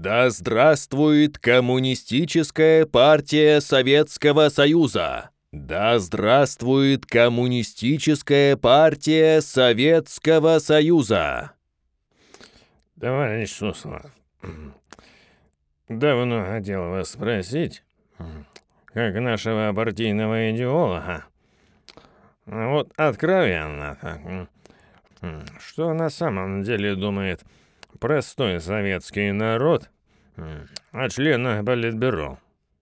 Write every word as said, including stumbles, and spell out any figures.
Да здравствует Коммунистическая партия Советского Союза! Да здравствует Коммунистическая партия Советского Союза! Товарищ Суслов, давно хотел вас спросить, как нашего партийного идеолога, вот откровенно так, что на самом деле думает простой советский народ о членах Политбюро?